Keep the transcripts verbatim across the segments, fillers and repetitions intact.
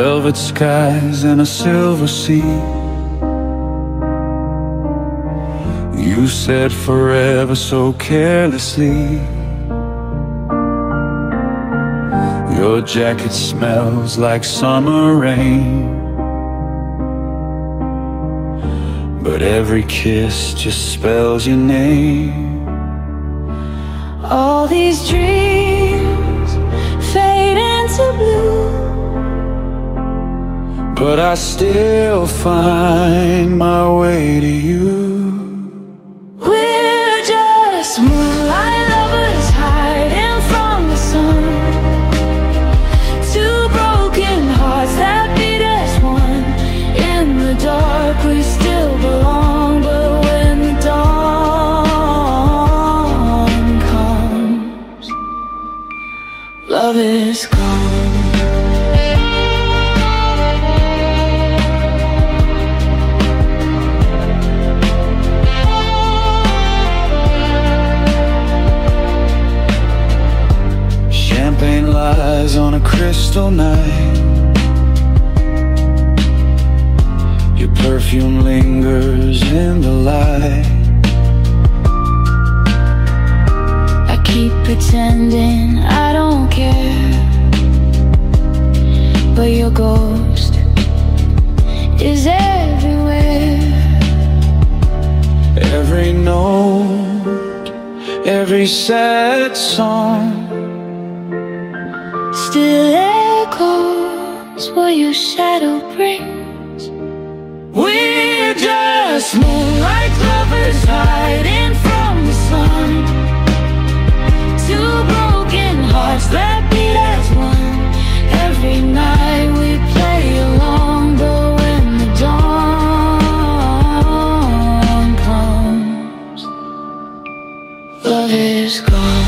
velvet skies and a silver sea. You said forever so carelessly. Your jacket smells like summer rain, but every kiss just spells your name. All these dreams fade into blue, but I still find my way to you. We're just moonlight lovers hiding from the sun. Two broken hearts that beat as one. In the dark we still belong, but when the dawn comes, love is gone. Champagne lies on a crystal night. Your perfume lingers in the light. I keep pretending I don't care, but your ghost is everywhere. Every note, every sad song still echoes what your shadow brings. We're just moonlight lovers hiding from the sun. Two broken hearts that beat as one. Every night we play along, but when the dawn comes, love is gone.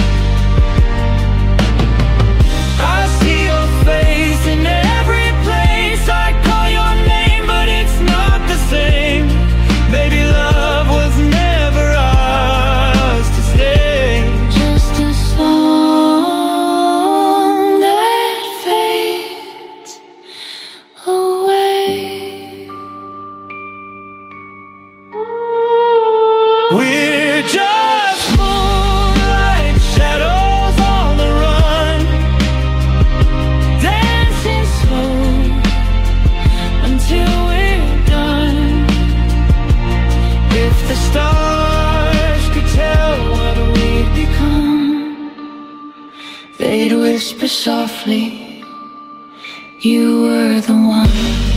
We're just moonlight shadows on the run, dancing slow until we're done. if the stars could tell what we'd become, They'd whisper softly, you were the one.